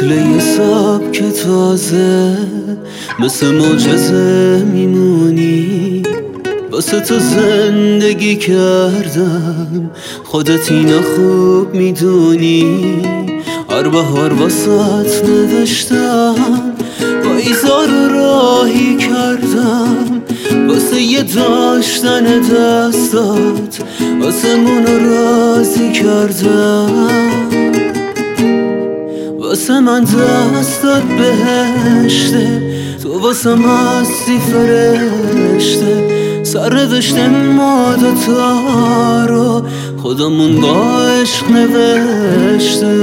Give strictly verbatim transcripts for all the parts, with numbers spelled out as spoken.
توی یه سبک تازه مثل معجزه میمونی، واسه تو زندگی کردم، خودت اینو خوب میدونی. هر بهار واسات نوشتم، پاییزا رو راهی کردم، واسه یه داشتن دستات آسمون رو راضی کردم. واسه من دستات بهشته، تو واسه مستی فرشته، سر نوشته ما دوتا رو خودمون با عشق نوشته.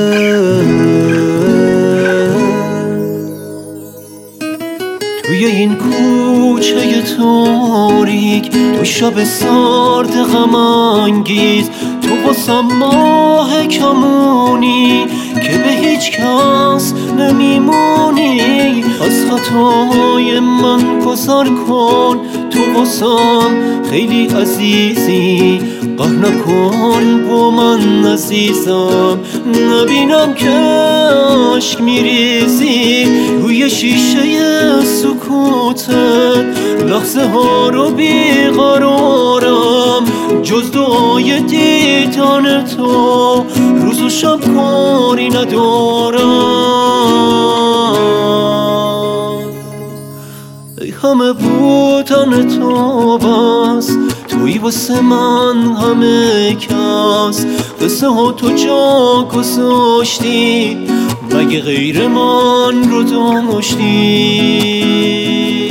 توی این کوچه تاریک، تو شب سرد غم انگیز، تو واسه ماه کمونی که به هیچ کس نمیمونی. از خطای من گذر کن، تو واسم خیلی عزیزی، قهر نکن با من عزیزم، نبینم که عشق میریزی. روی شیشه سکوتت لحظه ها رو بیقرارم، جز دعای دیدن تو روز و شب کاری ندارم. ای همه بودن تو بس، توی واسه من همه کس، قصه ها تو جا گذاشتی، مگه غیر من رو داشتی؟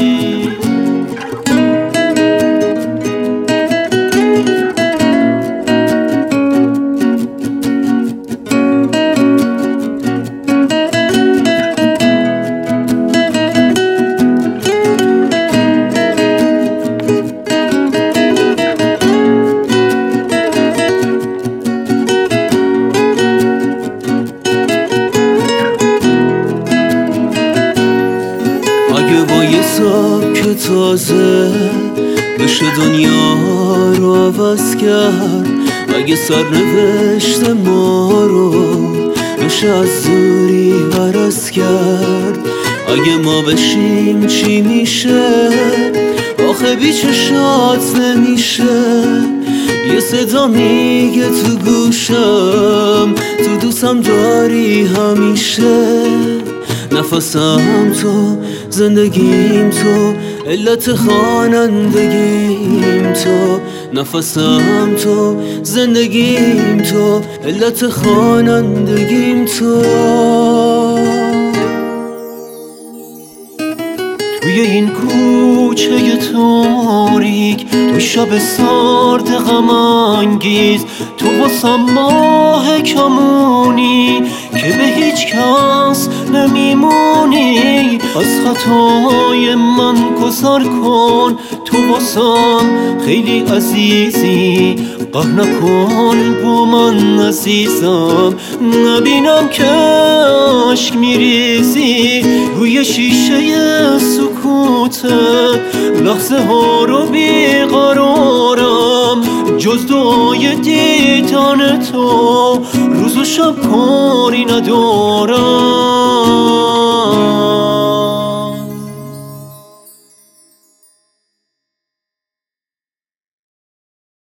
اگه با یه سبک تازه بشه دنیا رو عوض کرد، اگه سرنوشت ما رو بشه از زوری عوض کرد، اگه ما بشیم چی میشه؟ آخه بی چشات نمیشه. یه صدا میگه تو گوشم، تو دوستم داری همیشه. نفسم تو، زندگیم تو، علت خوانندگیم تو. نفسم تو، زندگیم تو، علت خوانندگیم تو. توی این کوچه تاریک، تو شب سرد غم انگیز، تو واسه ماه کمونی که به هیچ کس نمیمونی. از خطای من گذر کن، تو واسم خیلی عزیزی، قهر نکن با من عزیزم، نبینم که عشق میریزی. روی شیشه سکوتت لحظه ها رو بیقرارم، جز دعای دیدن تو روز و شب کاری ندارم.